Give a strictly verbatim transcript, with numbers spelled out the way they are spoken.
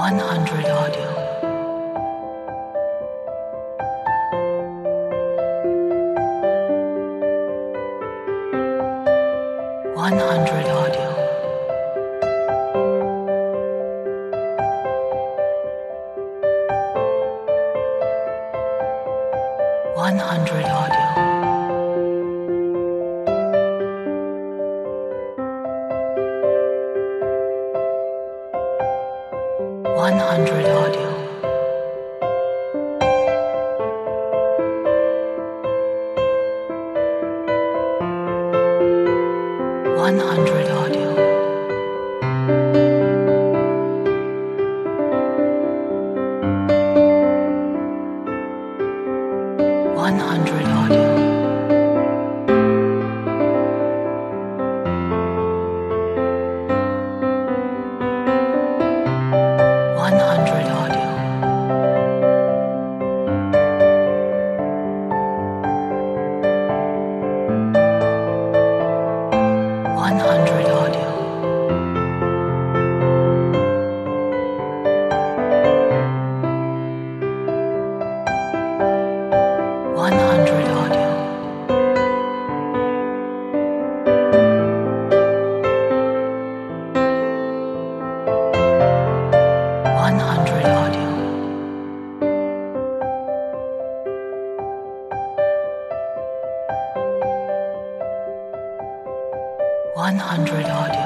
one hundred audio. one hundred audio. one hundred audio. one hundred audio. one hundred audio. one hundred audio. one hundred audio. one hundred audio. one hundred audio. one hundred audio. one hundred audio.